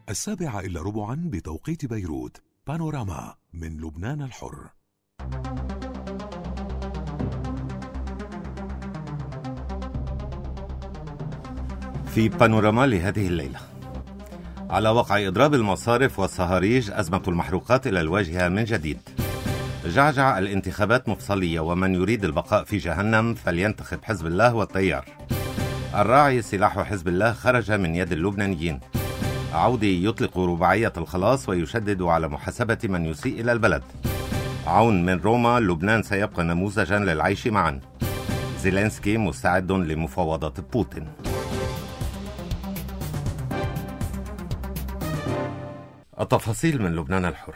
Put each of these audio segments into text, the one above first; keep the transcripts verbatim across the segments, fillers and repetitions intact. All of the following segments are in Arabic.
السابعة إلا ربعا بتوقيت بيروت. بانوراما من لبنان الحر. في بانوراما لهذه الليلة: على وقع إضراب المصارف والصهاريج أزمة المحروقات إلى الواجهة من جديد. جعجع: الانتخابات مفصلية ومن يريد البقاء في جهنم فلينتخب حزب الله والتيار. الراعي: سلاح حزب الله خرج من يد اللبنانيين. عودي: يطلق رباعية الخلاص ويشدد على محاسبة من يسيء إلى البلد. عون من روما: لبنان سيبقى نموذجا للعيش معا. زيلينسكي: مستعد لمفاوضات بوتين. التفاصيل من لبنان الحر.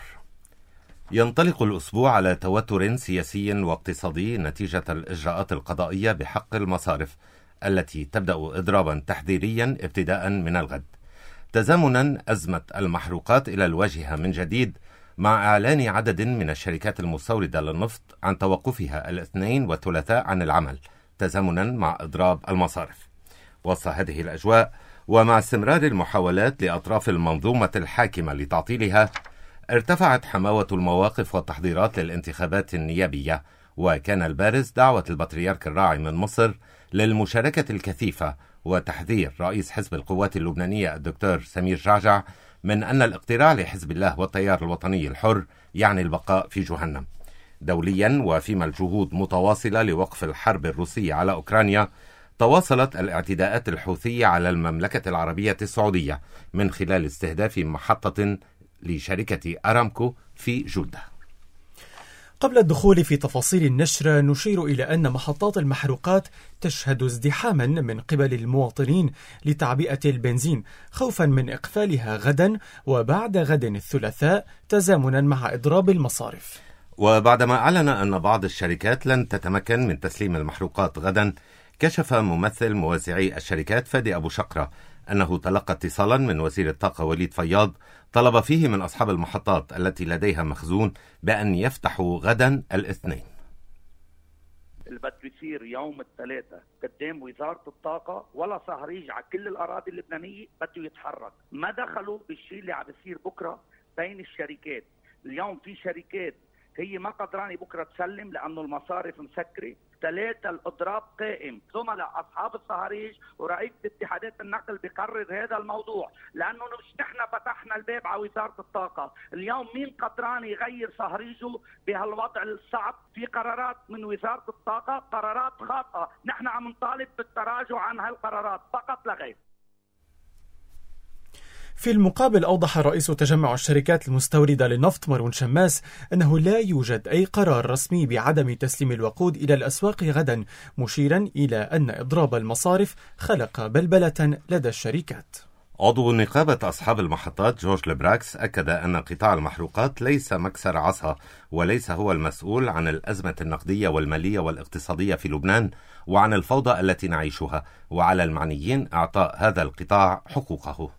ينطلق الأسبوع على توتر سياسي واقتصادي نتيجة الإجراءات القضائية بحق المصارف التي تبدأ إضرابا تحذيريا ابتداء من الغد، تزامنا أزمة المحروقات إلى الواجهة من جديد مع إعلان عدد من الشركات المستوردة للنفط عن توقفها الاثنين والثلاثاء عن العمل تزامنا مع إضراب المصارف. وسط هذه الأجواء ومع استمرار المحاولات لأطراف المنظومة الحاكمة لتعطيلها، ارتفعت حماوة المواقف والتحضيرات للانتخابات النيابية، وكان البارز دعوة البطريرك الراعي من مصر للمشاركة الكثيفة وتحذير رئيس حزب القوات اللبنانية الدكتور سمير جعجع من أن الاقتراع لحزب الله والتيار الوطني الحر يعني البقاء في جهنم. دوليا وفيما الجهود متواصلة لوقف الحرب الروسية على أوكرانيا، تواصلت الاعتداءات الحوثية على المملكة العربية السعودية من خلال استهداف محطة لشركة أرامكو في جدة. قبل الدخول في تفاصيل النشر، نشير إلى أن محطات المحروقات تشهد ازدحاما من قبل المواطنين لتعبئة البنزين خوفا من إقفالها غدا وبعد غد الثلاثاء تزامنا مع إضراب المصارف. وبعدما أعلن أن بعض الشركات لن تتمكن من تسليم المحروقات غدا، كشف ممثل موزعي الشركات فادي أبو شقرة أنه تلقى اتصالا من وزير الطاقة وليد فياض طلب فيه من أصحاب المحطات التي لديها مخزون بأن يفتحوا غدا الاثنين. اللي بده يصير يوم الثلاثاء قدام وزارة الطاقة ولا صهريج على كل الأراضي اللبنانية بده يتحرك. ما دخلوا بالشيء اللي عم بيصير بكرة بين الشركات. اليوم في شركات هي ما قدراني بكرة تسلم لأنه المصارف مسكرة. ثلاثة الإضراب قائم. زملاء أصحاب الصهاريج ورئيس اتحادات النقل بقرر هذا الموضوع، لأنه مش نحن فتحنا الباب على وزارة الطاقة. اليوم مين قدران يغير صهريجه بهالوضع الصعب؟ في قرارات من وزارة الطاقة، قرارات خاطئة، نحن عم نطالب بالتراجع عن هالقرارات فقط لا غير. في المقابل، أوضح رئيس تجمع الشركات المستوردة للنفط مروان شماس أنه لا يوجد أي قرار رسمي بعدم تسليم الوقود إلى الأسواق غدا، مشيرا إلى أن إضراب المصارف خلق بلبلة لدى الشركات. عضو نقابة أصحاب المحطات جورج لبراكس أكد أن قطاع المحروقات ليس مكسر عصا وليس هو المسؤول عن الأزمة النقدية والمالية والاقتصادية في لبنان وعن الفوضى التي نعيشها، وعلى المعنيين إعطاء هذا القطاع حقوقه.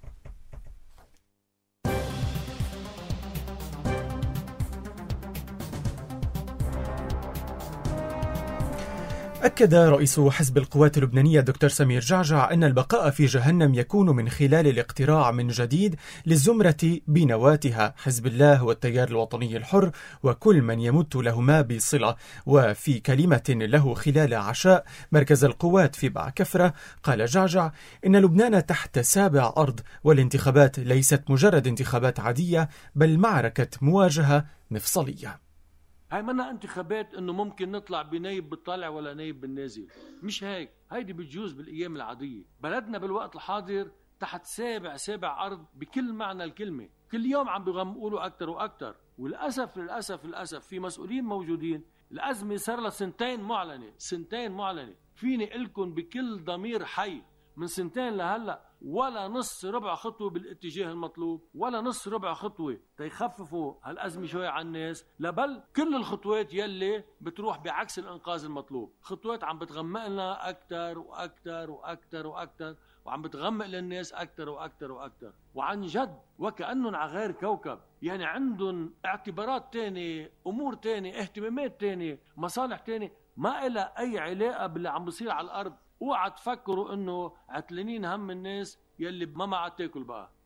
أكد رئيس حزب القوات اللبنانية دكتور سمير جعجع أن البقاء في جهنم يكون من خلال الاقتراع من جديد للزمرة بنواتها حزب الله والتيار الوطني الحر وكل من يمت لهما بصلة. وفي كلمة له خلال عشاء مركز القوات في بعكفرة، قال جعجع إن لبنان تحت سابع أرض، والانتخابات ليست مجرد انتخابات عادية بل معركة مواجهة مفصلية. هاي منا انتخابات انه ممكن نطلع بنايب بالطالع ولا نايب بالنازل، مش هيك. هيدي بتجوز بالايام العاديه. بلدنا بالوقت الحاضر تحت سابع سابع ارض بكل معنى الكلمه. كل يوم عم بيغمقوا له اكثر واكثر، وللاسف للاسف للاسف في مسؤولين موجودين. الازمه صار لها سنتين معلنه، سنتين معلنه. فيني لكم بكل ضمير حي من سنتين لهلا ولا نص ربع خطوة بالاتجاه المطلوب، ولا نص ربع خطوة تيخففوا هالأزمة شوية عن الناس، لبل كل الخطوات يلي بتروح بعكس الإنقاذ المطلوب. خطوات عم بتغمق لنا أكتر وأكتر وأكتر وأكتر، وعم بتغمق للناس أكتر وأكتر وأكتر، وعن جد وكأنهم على غير كوكب. يعني عندهم اعتبارات تانية، أمور تانية، اهتمامات تانية، مصالح تانية ما إلها أي علاقة باللي عم بصير على الأرض. اوعى تفكروا انه عتلانين هم الناس يلي ما معها تاكل بقى.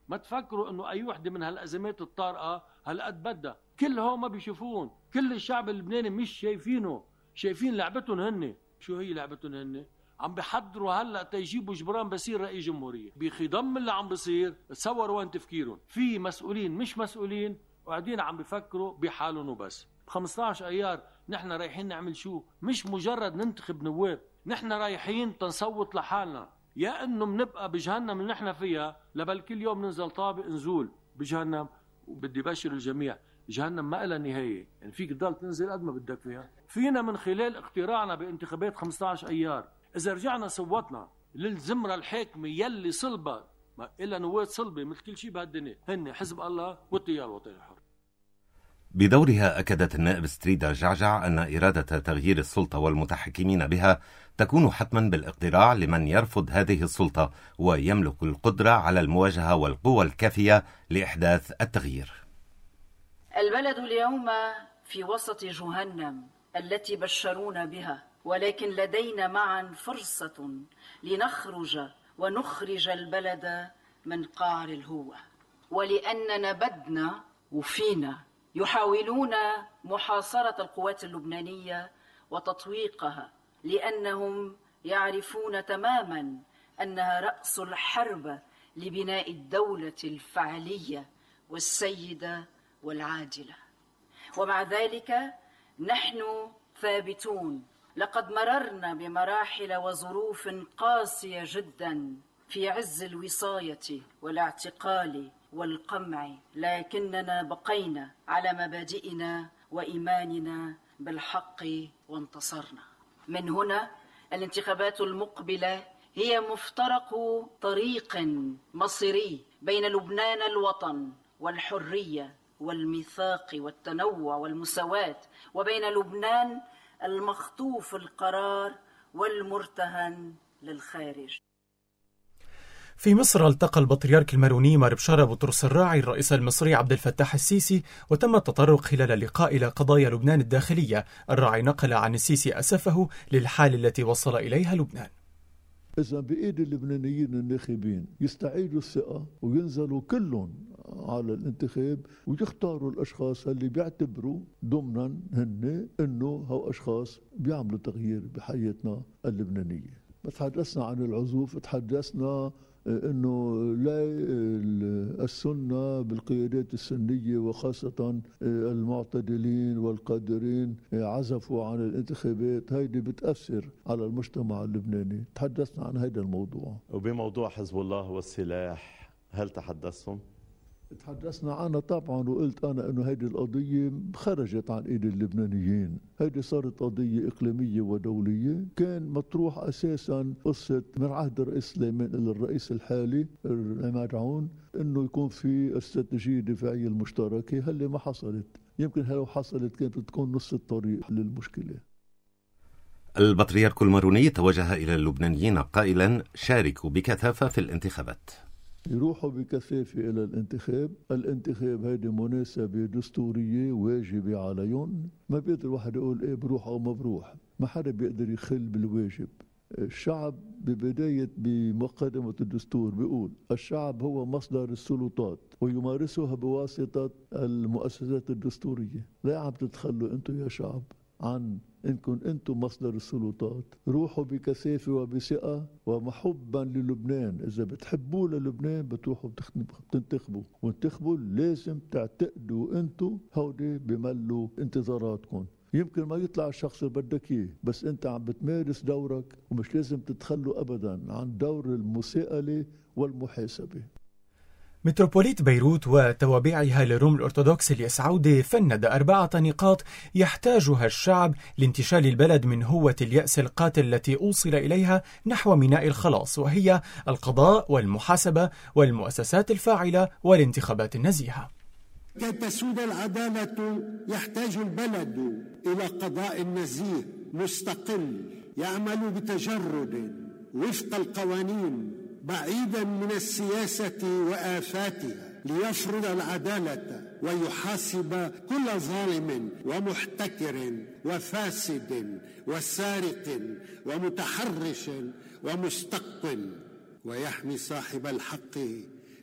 ما تفكروا انه اي وحده من هالازمات الطارئه هالقد بدها، كل هو ما بيشوفون، كل الشعب اللبناني مش شايفينه، شايفين لعبتهم هن. شو هي لعبتهم هن؟ عم بيحضروا هلا تيجيبوا جبران بصير رئيس جمهوريه، بخضم اللي عم بصير. تصوروا وين تفكيرهم، في مسؤولين مش مسؤولين وقاعدين عم بيفكروا بحالهم وبس. خمسطعش ايار نحن رايحين نعمل شو؟ مش مجرد ننتخب نواب، نحن رايحين تنصوت لحالنا، يا انه بنبقى بجهنم اللي نحن فيها، لبل كل يوم ننزل طابق نزول بجهنم. وبدي بشر الجميع، جهنم ما لها نهايه، يعني فيك تضل تنزل قد ما بدك فيها. فينا من خلال اقتراعنا بانتخابات خمسطعش ايار، اذا رجعنا صوتنا للزمره الحاكمه يلي صلبه ما الا نواب صلبه مثل كل شيء بهالدنيا، هن حزب الله والتيار الوطني الحر. بدورها أكدت النائب ستريدا جعجع أن إرادة تغيير السلطة والمتحكمين بها تكون حتما بالاقتراع لمن يرفض هذه السلطة ويملك القدرة على المواجهة والقوة الكافية لإحداث التغيير. البلد اليوم في وسط جهنم التي بشرونا بها، ولكن لدينا معا فرصة لنخرج ونخرج البلد من قعر الهوة، ولأننا بدنا وفينا يحاولون محاصرة القوات اللبنانية وتطويقها، لأنهم يعرفون تماما أنها رأس الحرب لبناء الدولة الفعلية والسيدة والعادلة. ومع ذلك نحن ثابتون، لقد مررنا بمراحل وظروف قاسية جدا في عز الوصاية والاعتقال والقمع، لكننا بقينا على مبادئنا وإيماننا بالحق وانتصرنا. من هنا الانتخابات المقبلة هي مفترق طريق مصيري بين لبنان الوطن والحرية والميثاق والتنوع والمساواة، وبين لبنان المخطوف القرار والمرتهن للخارج. في مصر التقى البطريرك الماروني مار بشارة بطرس الراعي الرئيس المصري عبد الفتاح السيسي، وتم التطرق خلال اللقاء إلى قضايا لبنان الداخلية. الراعي نقل عن السيسي أسفه للحال التي وصل إليها لبنان. إذا بإيد اللبنانيين الناخبين يستعيدوا الثقة وينزلوا كلهم على الانتخاب ويختاروا الأشخاص اللي بيعتبروا ضمنا هن إنه هو أشخاص بيعملوا تغيير بحياتنا اللبنانية. تحدثنا عن العزوف، تحدثنا انه لا السنة بالقيادات السنية وخاصة المعتدلين والقادرين عزفوا عن الانتخابات، هيدي بتأثر على المجتمع اللبناني. تحدثنا عن هذا الموضوع. وبموضوع حزب الله والسلاح هل تحدثتم؟ تحدثنا عنها طبعا، وقلت أنا أنه هذه القضية خرجت عن إيد اللبنانيين، هذه صارت قضية إقليمية ودولية. كان مطروح أساسا قصة من عهد الرئيس سليمان إلى الرئيس الحالي عماد عون أنه يكون في استراتيجية دفاعية المشتركة، هل ما حصلت. يمكن لو حصلت كانت تكون نص الطريق للمشكلة. البطريرك الماروني توجه إلى اللبنانيين قائلا: شاركوا بكثافة في الانتخابات. يروحوا بكثافة إلى الانتخاب. الانتخاب هيدي مناسبة دستورية واجبة عليهم، ما بيقدر واحد يقول إيه بروح أو ما بروح، ما حدا بيقدر يخل بالواجب. الشعب ببداية بمقدمة الدستور بيقول الشعب هو مصدر السلطات ويمارسها بواسطة المؤسسات الدستورية. لا عم تتخلوا أنتم يا شعب عن إنكم أنتم مصدر السلطات. روحوا بكثافة وبثقة ومحبا للبنان. إذا بتحبوا للبنان بتروحوا بتنتخبوا، وانتخبوا لازم تعتقدوا أنتم هودي بملوا انتظاراتكم. يمكن ما يطلع الشخص اللي بدك اياه، بس انت عم بتمارس دورك ومش لازم تتخلوا ابدا عن دور المساءلة والمحاسبة. متروبوليت بيروت وتوابعها للروم الأرثوذكس الياس عودة فند أربعة نقاط يحتاجها الشعب لانتشال البلد من هوة اليأس القاتل التي أوصل إليها نحو ميناء الخلاص، وهي القضاء والمحاسبة والمؤسسات الفاعلة والانتخابات النزيهة. كي تسود العدالة يحتاج البلد إلى قضاء نزيه مستقل يعمل بتجرد وفق القوانين بعيدا من السياسة وآفاتها، ليفرض العدالة ويحاسب كل ظالم ومحتكر وفاسد وسارق ومتحرش ومستقطن، ويحمي صاحب الحق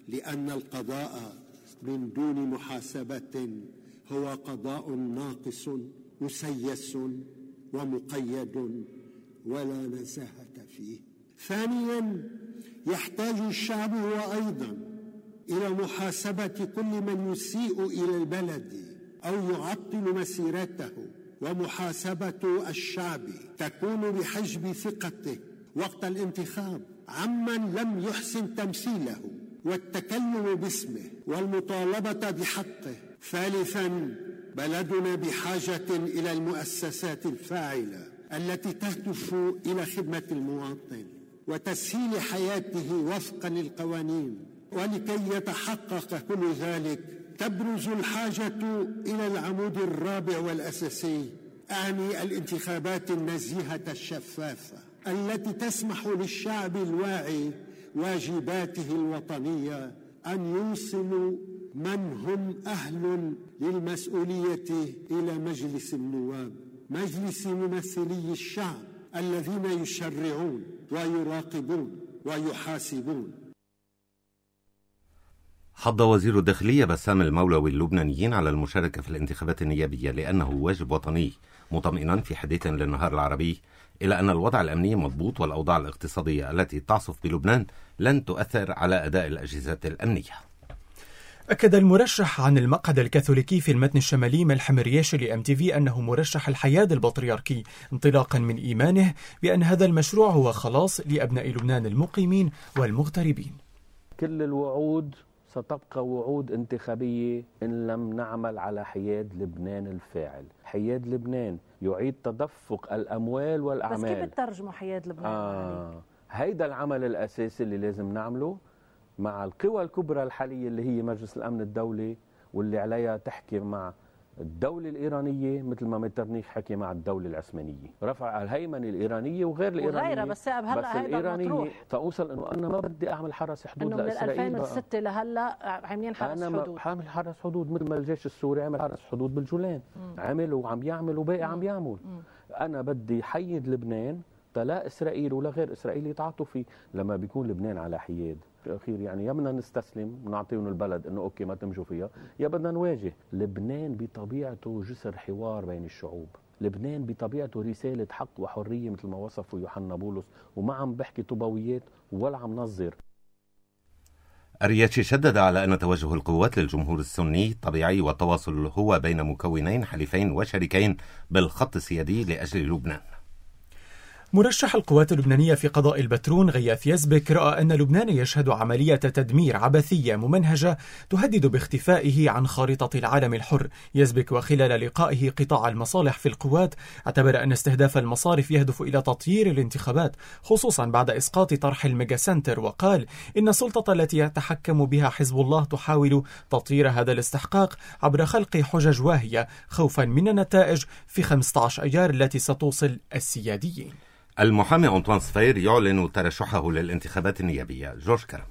لأن القضاء من دون محاسبة هو قضاء ناقص مسيس ومقيد ولا نزاهة فيه. ثانيا، يحتاج الشعب هو أيضا إلى محاسبة كل من يسيء إلى البلد أو يعطل مسيرته، ومحاسبة الشعب تكون بحجب ثقته وقت الانتخاب عمن لم يحسن تمثيله والتكلم باسمه والمطالبة بحقه. ثالثا، بلدنا بحاجة إلى المؤسسات الفاعلة التي تهدف إلى خدمة المواطن وتسهيل حياته وفقا للقوانين. ولكي يتحقق كل ذلك تبرز الحاجة إلى العمود الرابع والأساسي، أعني الانتخابات النزيهة الشفافة التي تسمح للشعب الواعي واجباته الوطنية أن يوصلوا من هم أهل للمسؤولية إلى مجلس النواب، مجلس ممثلي الشعب الذين يشرعون ويراقبون ويحاسبون. حض وزير الداخلية بسام المولوي اللبنانيين على المشاركة في الانتخابات النيابية لأنه واجب وطني، مطمئنا في حديث للنهار العربي إلى أن الوضع الأمني مضبوط والأوضاع الاقتصادية التي تعصف بلبنان لن تؤثر على أداء الأجهزة الأمنية. أكد المرشح عن المقعد الكاثوليكي في المتن الشمالي ملح مرياشي لأم تي في أنه مرشح الحياد البطريركي، انطلاقا من إيمانه بأن هذا المشروع هو خلاص لأبناء لبنان المقيمين والمغتربين. كل الوعود ستبقى وعود انتخابية إن لم نعمل على حياد لبنان الفاعل. حياد لبنان يعيد تدفق الأموال والأعمال. بس كيف بترجموا حياد لبنان؟ آه. هيدا العمل الأساسي اللي لازم نعمله مع القوى الكبرى الحالية اللي هي مجلس الأمن الدولي، واللي عليها تحكي مع الدولة الإيرانية مثل ما مترنيخ حكي مع الدولة العثمانية، رفع الهيمنة الإيرانية وغير الإيرانية وغيرها. بس هلا بس الإيرانية فأوصل إنه أنا ما بدي أعمل حرس حدود لإسرائيل. إنه من ألفين وستة لهلا عاملين حرس أنا حدود. أنا عامل حرس حدود مثل ما الجيش السوري عمل حرس حدود بالجولان، عمل وعم يعمل وباقي عم يعمل. أنا بدي حيد لبنان لا إسرائيل ولا غير إسرائيل يتعاطوا فيه. لما بيكون لبنان على حياد الأخير يعني يا بدنا نستسلم ونعطيهم البلد إنه أوكي ما تمشوا فيها، يا بدنا نواجه. لبنان بطبيعته جسر حوار بين الشعوب، لبنان بطبيعته رسالة حق وحرية مثل ما وصفوا يوحنا بولس، وما عم بحكي طوبويات ولا عم نظر. أرياتشي شدد على أن توجه القوات للجمهور السني طبيعي، والتواصل هو بين مكونين حليفين وشريكين بالخط السيادي لأجل لبنان. مرشح القوات اللبنانية في قضاء البترون غياث يزبك رأى أن لبنان يشهد عملية تدمير عبثية ممنهجة تهدد باختفائه عن خارطة العالم الحر. يزبك وخلال لقائه قطاع المصالح في القوات اعتبر أن استهداف المصارف يهدف إلى تطيير الانتخابات، خصوصا بعد إسقاط طرح الميجا سنتر، وقال إن السلطة التي يتحكم بها حزب الله تحاول تطيير هذا الاستحقاق عبر خلق حجج واهية خوفا من النتائج في خمسة عشر أيار التي ستوصل السياديين. المحامي أنطوان صفير يعلن ترشحه للانتخابات النيابية. جورج كرم.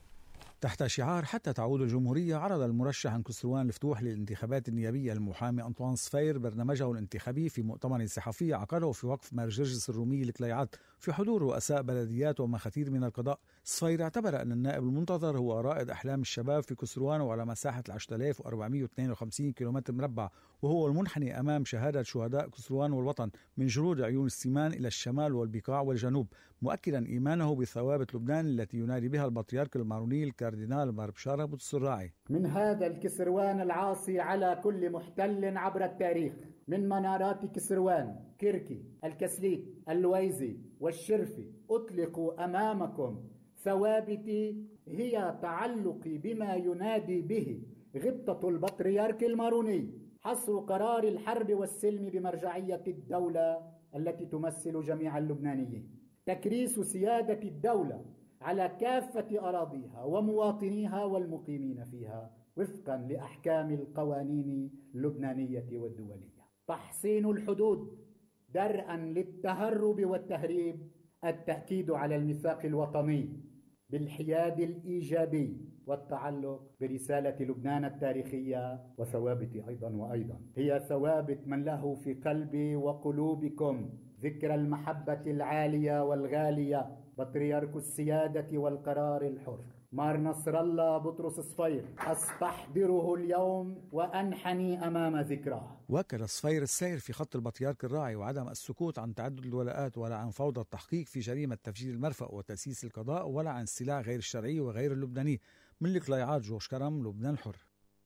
تحت شعار حتى تعود الجمهورية، عرض المرشح عن كسروان الفتوح للانتخابات النيابية المحامي أنطوان صفير برنامجه الانتخابي في مؤتمر صحفي عقده في وقف مار جرجس الرومي لكليعات في حضور رؤساء بلديات ومخاتير من القضاء. صفير اعتبر أن النائب المنتظر هو رائد أحلام الشباب في كسروان وعلى مساحة عشرة آلاف وأربعمائة واثنين وخمسين كيلومتر مربع، وهو المنحني أمام شهادة شهداء كسروان والوطن من جرود عيون السيمان إلى الشمال والبقاع والجنوب، مؤكدا إيمانه بثوابت لبنان التي ينادي بها البطريرك الماروني الكاردينال مار بشار أبو السراعي. من هذا الكسروان العاصي على كل محتل عبر التاريخ، من منارات كسروان، كركي، الكسليك، اللويزي والشرفي، أطلق أمامكم ثوابتي هي تعلقي بما ينادي به غبطة البطريرك الماروني، حصر قرار الحرب والسلم بمرجعية الدولة التي تمثل جميع اللبنانيين، تكريس سيادة الدولة على كافة أراضيها ومواطنيها والمقيمين فيها وفقا لأحكام القوانين اللبنانية والدولية، تحصين الحدود درءا للتهرب والتهريب، التأكيد على الميثاق الوطني بالحياد الإيجابي والتعلق برسالة لبنان التاريخية وثوابت أيضا وأيضا هي ثوابت من له في قلبي وقلوبكم ذكر المحبة العالية والغالية بطريرك السيادة والقرار الحر مار نصر الله بطرس صفير أستحضره اليوم وأنحني أمام ذكراه. وكل صفير السير في خط البطريرك الراعي وعدم السكوت عن تعدد الولاءات ولا عن فوضى التحقيق في جريمة تفجير المرفأ وتأسيس القضاء ولا عن السلاح غير الشرعي وغير اللبناني. من القليعات جوش كرم، لبنان الحر.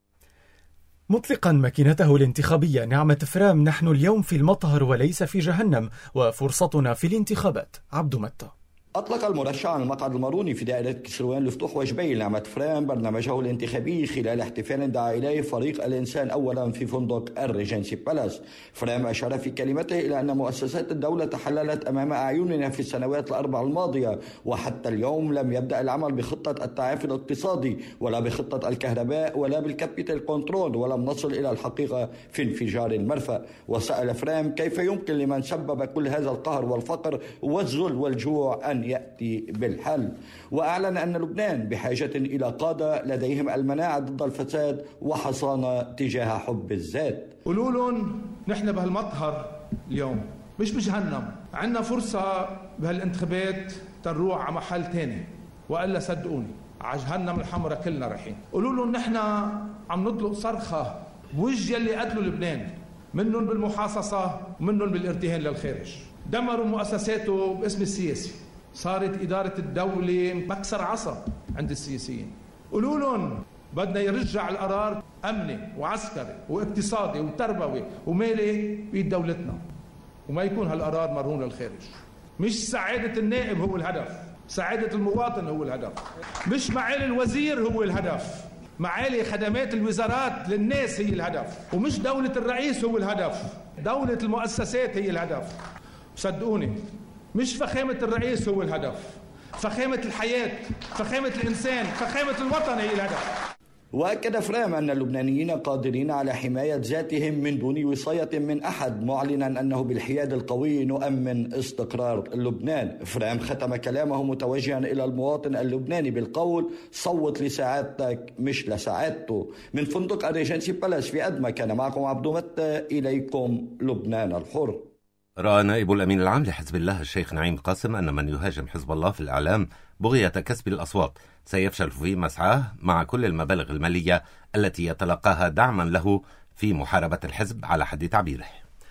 مطلقا ماكينته الانتخابية نعمة فرام: نحن اليوم في المطهر وليس في جهنم وفرصتنا في الانتخابات. عبد متى. أطلق المرشح عن المقعد الماروني في دائرة كسروان لفتوح وجبيل نعمة فرام برنامجه الانتخابي خلال احتفال دعا إليه فريق الإنسان أولا في فندق الريجنسي بالاس. فرام أشار في كلمته إلى أن مؤسسات الدولة تحللت أمام أعيننا في السنوات الأربع الماضية، وحتى اليوم لم يبدأ العمل بخطة التعافي الاقتصادي ولا بخطة الكهرباء ولا بالكابيتال كنترول، ولم نصل إلى الحقيقة في انفجار المرفأ. وسأل فرام كيف يمكن لمن سبب كل هذا القهر والفقر والذل والجوع أن يأتي بالحل، وأعلن أن لبنان بحاجة إلى قادة لديهم المناعة ضد الفساد وحصانة تجاه حب الذات. قولوا لهم نحن بهالمطهر اليوم مش بجهنم، عندنا فرصة بهالانتخابات تنروح على محل تاني، وإلا صدقوني على جهنم الحمراء كلنا رايحين. قولوا لهم نحن عم نطلق صرخة بوجه اللي قتلوا لبنان، منهم بالمحاصصة ومنهم بالارتهان للخارج، دمروا مؤسساته باسم السياسي، صارت إدارة الدولة مكسر عصا عند السياسيين. قولوا لهم بدنا يرجع القرار أمني وعسكري واقتصادي وتربوي ومالي بيد دولتنا، وما يكون هالقرار مرهون للخارج. مش سعادة النائب هو الهدف، سعادة المواطن هو الهدف، مش معالي الوزير هو الهدف، معالي خدمات الوزارات للناس هي الهدف، ومش دولة الرئيس هو الهدف، دولة المؤسسات هي الهدف. صدقوني مش فخامة الرئيس هو الهدف، فخامة الحياة، فخامة الإنسان، فخامة الوطن هي الهدف. وأكد فرام أن اللبنانيين قادرين على حماية ذاتهم من دون وصاية من أحد، معلنا أنه بالحياد القوي نؤمن استقرار لبنان. فرام ختم كلامه متوجها إلى المواطن اللبناني بالقول: صوت لسعادتك مش لسعادته. من فندق الريجنسي بالاس في أدمى كان معكم عبد متى، إليكم لبنان الحر. رأى نائب الأمين العام لحزب الله الشيخ نعيم قاسم أن من يهاجم حزب الله في الإعلام بغية كسب الأصوات سيفشل في مسعاه مع كل المبالغ المالية التي يتلقاها دعما له في محاربة الحزب على حد تعبيره.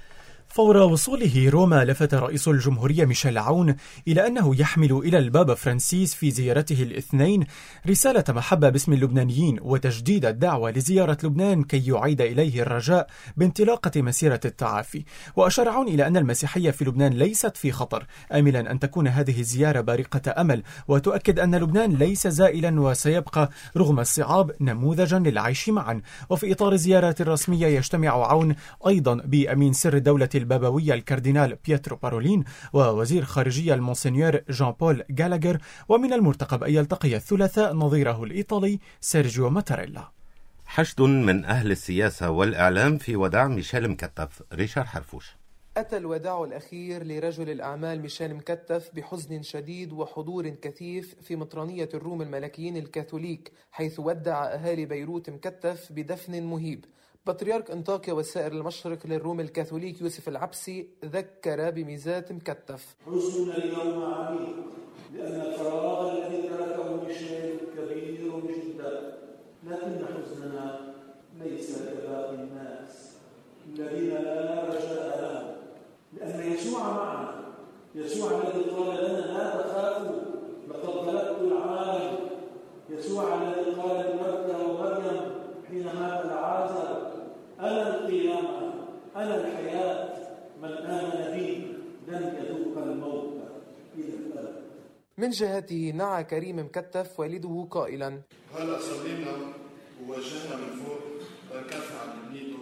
فور وصوله روما لفت رئيس الجمهورية ميشيل عون إلى أنه يحمل إلى البابا فرانسيس في زيارته الاثنين رسالة محبة باسم اللبنانيين وتجديد الدعوة لزيارة لبنان كي يعيد إليه الرجاء بانطلاقة مسيرة التعافي. وأشار عون إلى أن المسيحية في لبنان ليست في خطر، آملا أن تكون هذه الزيارة بارقة أمل، وتؤكد أن لبنان ليس زائلا وسيبقى رغم الصعاب نموذجا للعيش معا. وفي إطار زيارة رسمية يجتمع عون أيضا بأمين سر الدولة البابوية الكاردينال بيترو بارولين ووزير خارجية المونسنيور جان بول غالاغر، ومن المرتقب أن يلتقي الثلاثاء نظيره الإيطالي سيرجيو ماتاريلا. حشد من أهل السياسة والإعلام في وداع ميشيل مكتف. ريشار حرفوش. أتى الوداع الأخير لرجل الأعمال ميشيل مكتف بحزن شديد وحضور كثيف في مطرانية الروم الملكيين الكاثوليك، حيث ودع أهالي بيروت مكتف بدفن مهيب. بطريرك انطاكيا والسائر المشرق للروم الكاثوليك يوسف العبسي ذكر بميزات مكتف. حزننا اليوم عميق لأن الفراغ الذي تركه ميشيل كبير جدا، لكن حزننا ليس كباقي الناس الذين لا رجاء لهم، لأن يسوع معنا. يسوع الذي قال لنا لا تخافوا لقد غلبت العالم. يسوع الذي قال لمرثا ومريم حين مات العازر: أنا القيامة أنا الحياة، من آمن بي لن يذوق الموت إلى الأبد. من جهته نعى كريم مكتف والده قائلا: هلا صلينا ووجهنا من فوق الكف عن بنيته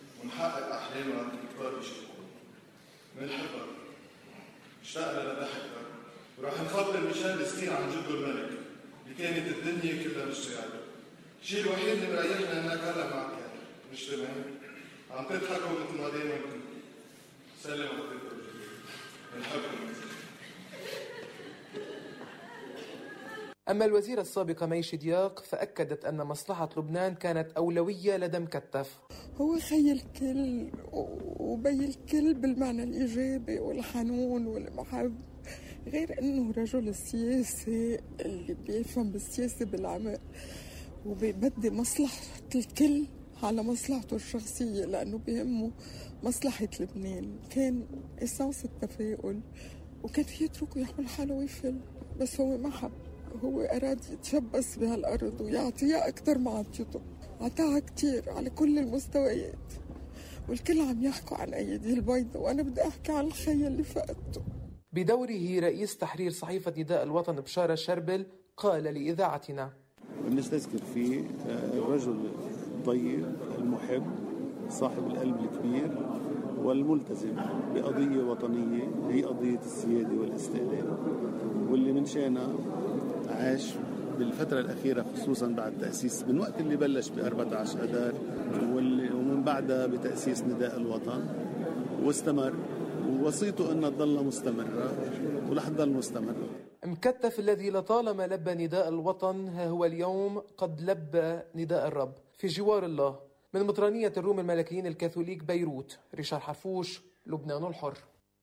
ونحقق أحلامك كتار بشكل. بنحبك، اشتقنا لضحكك، وراح نفضل ميشيل مسكين عن جده الملك اللي كانت الدنيا كلها مشتاقة. الشيء الوحيد اللي مريحنا انك هلا معك، مش تمام؟ عم تضحكوا مثل ما دايما كنت. سلم على تيتا بنحبكم. أما الوزيرة السابقة ميشي دياق فأكدت أن مصلحة لبنان كانت أولوية لدى مكتف. هو خي الكل وبي الكل بالمعنى الإيجابي والحنون والمحب، غير أنه رجل سياسي اللي بيفهم بالسياسة بالعمل وبيبدي مصلحة الكل على مصلحته الشخصية لأنه بيهمه مصلحة لبنان. كان إساس التفاؤل وكان في يتركه يحمل حاله ويفل، بس هو ما حب، هو أراد يتشبث بهالأرض ويعطيها أكتر ما عطيته، عطاها كتير على كل المستويات، والكل عم يحكوا عن أيدي البيضاء وأنا بدي أحكي عن الخي اللي فقدته. بدوره رئيس تحرير صحيفة نداء الوطن بشارة شربل قال لإذاعتنا: نستذكر فيه الرجل الطيب المحب صاحب القلب الكبير والملتزم بقضية وطنية هي قضية السيادة والاستقلال، واللي من شأنها عاش بالفترة الأخيرة خصوصا بعد تأسيس من وقت اللي بلش ب أربعة عشر أذار ومن بعدها بتأسيس نداء الوطن واستمر، ووصيته أنها تضل مستمرة ورح تضل مستمرة. مكتف الذي لطالما لبى نداء الوطن ها هو اليوم قد لبى نداء الرب في جوار الله. من مطرانية الروم الملكيين الكاثوليك بيروت، ريشار حرفوش، لبنان الحر.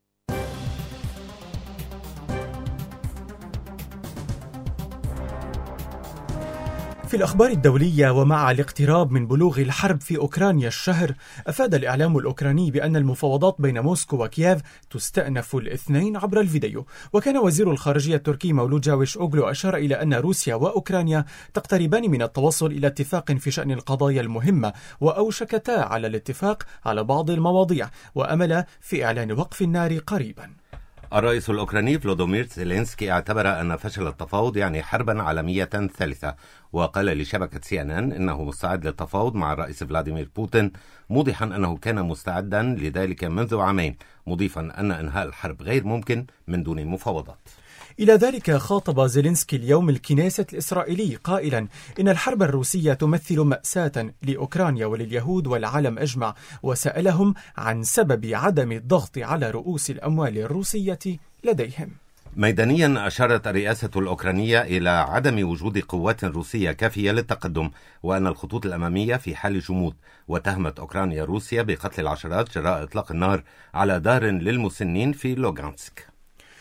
في الأخبار الدولية، ومع الاقتراب من بلوغ الحرب في أوكرانيا الشهر، أفاد الإعلام الأوكراني بأن المفاوضات بين موسكو وكييف تستأنف الاثنين عبر الفيديو. وكان وزير الخارجية التركي مولود جاويش أوغلو أشار إلى أن روسيا وأوكرانيا تقتربان من التوصل إلى اتفاق في شأن القضايا المهمة، وأوشكتا على الاتفاق على بعض المواضيع، وأمل في إعلان وقف النار قريبا. الرئيس الأوكراني فلودومير زيلينسكي اعتبر أن فشل التفاوض يعني حربا عالمية ثالثة، وقال لشبكة سي ان ان إنه مستعد للتفاوض مع الرئيس فلاديمير بوتين، موضحا أنه كان مستعدا لذلك منذ عامين، مضيفا أن إنهاء الحرب غير ممكن من دون مفاوضات. إلى ذلك خاطب زيلينسكي اليوم الكنيسة الإسرائيلي قائلا إن الحرب الروسية تمثل مأساة لأوكرانيا ولليهود والعالم أجمع، وسألهم عن سبب عدم الضغط على رؤوس الأموال الروسية لديهم. ميدانيا أشارت الرئاسة الأوكرانية إلى عدم وجود قوات روسية كافية للتقدم، وأن الخطوط الأمامية في حال جمود، وتهمت أوكرانيا روسيا بقتل العشرات جراء إطلاق النار على دار للمسنين في لوغانسك.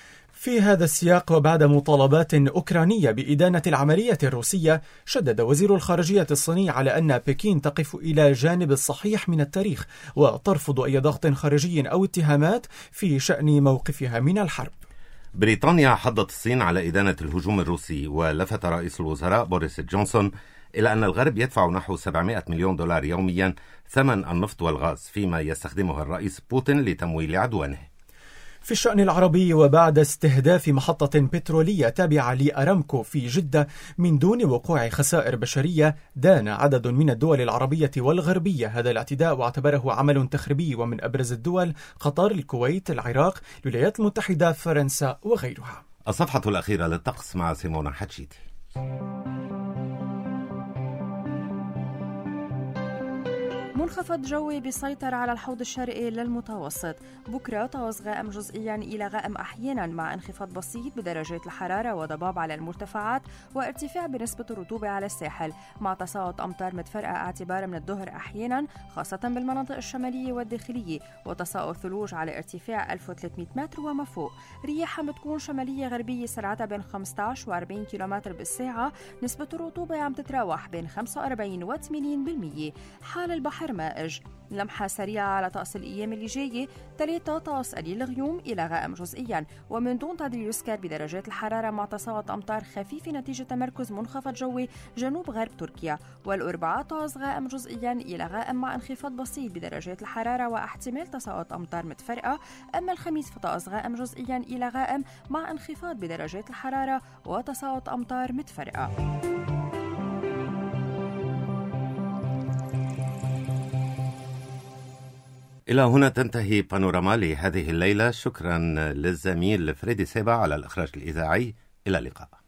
في هذا السياق، وبعد مطالبات أوكرانية بإدانة العملية الروسية، شدد وزير الخارجية الصيني على أن بكين تقف إلى جانب الصحيح من التاريخ، وترفض أي ضغط خارجي أو اتهامات في شأن موقفها من الحرب. بريطانيا حضت الصين على إدانة الهجوم الروسي، ولفت رئيس الوزراء بوريس جونسون إلى أن الغرب يدفع نحو سبعمائة مليون دولار يوميا ثمن النفط والغاز فيما يستخدمه الرئيس بوتين لتمويل عدوانه. في الشأن العربي، وبعد استهداف محطة بترولية تابعة لأرامكو في جدة من دون وقوع خسائر بشرية، دان عدد من الدول العربية والغربية هذا الاعتداء واعتبره عمل تخريبي، ومن أبرز الدول قطر، الكويت، العراق، الولايات المتحدة، فرنسا وغيرها. الصفحة الأخيرة للطقس مع سيمونا حتشيتي. منخفض جوي بيسيطر على الحوض الشرقي للمتوسط. بكرة طقس غائم جزئيا إلى غائم أحيانا، مع انخفاض بسيط بدرجات الحرارة وضباب على المرتفعات وارتفاع بنسبة الرطوبة على الساحل، مع تساقط أمطار متفرقة اعتبارا من الظهر أحيانا خاصة بالمناطق الشمالية والداخلية، وتساقط ثلوج على ارتفاع ألف وثلاثمائة متر وما فوق. رياح بتكون شمالية غربية سرعتها بين خمسة عشر وأربعين كيلومتر بالساعة. نسبة الرطوبة عم تتراوح بين خمسة وأربعين وثمانين بالمية. حال البحر مائج. لمحة سريعة على طقس الأيام اللي جاية: ثلاثة طقس قليل غيوم إلى غائم جزئيا، ومن دون تقدير يذكر بدرجات الحرارة مع تساقط أمطار خفيفة نتيجة تمركز منخفض جوي جنوب غرب تركيا. والأربعاء طقس غائم جزئيا إلى غائم مع انخفاض بسيط بدرجات الحرارة واحتمال تساقط أمطار متفرقة. أما الخميس فطقس غائم جزئيا إلى غائم مع انخفاض بدرجات الحرارة وتساقط أمطار متفرقة. إلى هنا تنتهي بانوراما لهذه الليلة. شكرا للزميل فريدي سيبا على الإخراج الإذاعي. إلى اللقاء.